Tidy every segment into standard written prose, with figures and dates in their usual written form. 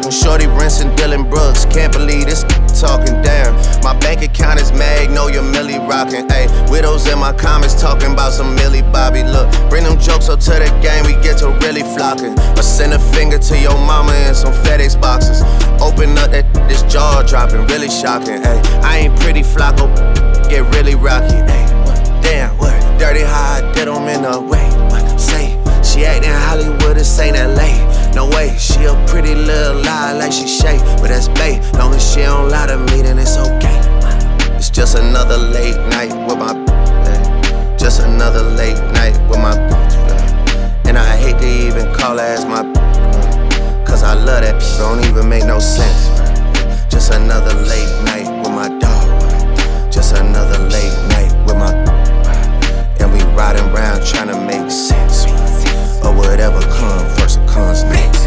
talking. Shorty rinsing Dylan Brooks. Can't believe this talking down. My bank account is Magnolia Millie rocking. Ayy, widows in my comments talking about some Millie Bobby. Look, bring them jokes up to the game, we get to really flocking. Or send a finger to your mama in some FedEx boxes. Open up this jaw dropping, really shocking. Ayy, I ain't pretty Flocko, get really rocky. Ayy, damn, what? Dirty how I did them in a way. What? Say, she actin' Hollywood, this ain't LA. No way, she a pretty little lie like she Shay, but that's bae. Long as she don't lie to me, then it's okay. It's just another late night with my just another late night with my and I hate to even call her as my cause I love that don't even make no sense. Just another late night with my dog. Just another late night with my and we riding around trying to make sense. Or whatever comes first or comes next.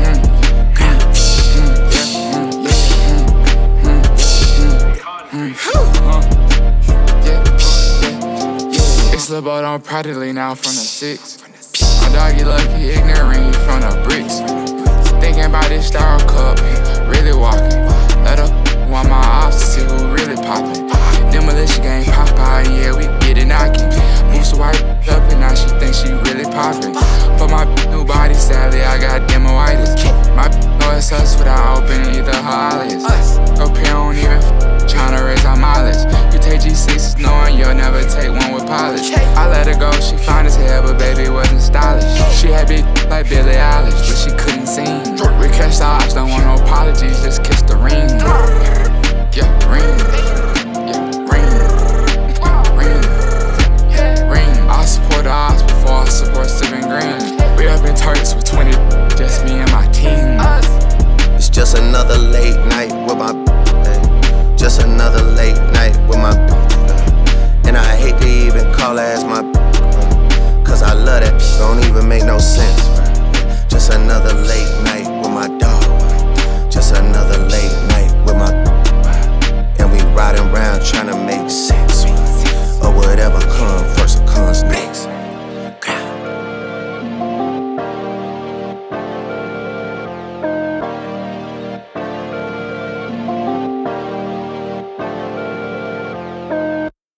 It's Lil' Bo, don't practically now from the 6. My dog, you lucky, ignorant, he from the bricks. Thinking about this star cup, really walking. Let up want my ops to see who really poppin'. Demolition game pop out, yeah, we get it knocking. Moves to white up and now she thinks she really poppin'. For my new body, sadly, I got demoitis. My know it's us without opening either her eyelids. Up here don't even tryna raise our mileage. You take G6s knowing you'll never take one with polish. I let her go, she fine as hell, but baby wasn't stylish. She had big like Billie Eilish, but she couldn't sing. We catch the ops, don't want no apologies, just kiss the ring. Yeah, ring. Yeah, ring. Ring. I support the ops before I support Steven Green. We up in Turks with 20, just me and my team. It's just another late night with my just another late night with my and I hate to even call her as my cause I love that don't even make no sense. Just another late night with my dog. Just another late night with my and we riding around trying to make sense. Or whatever comes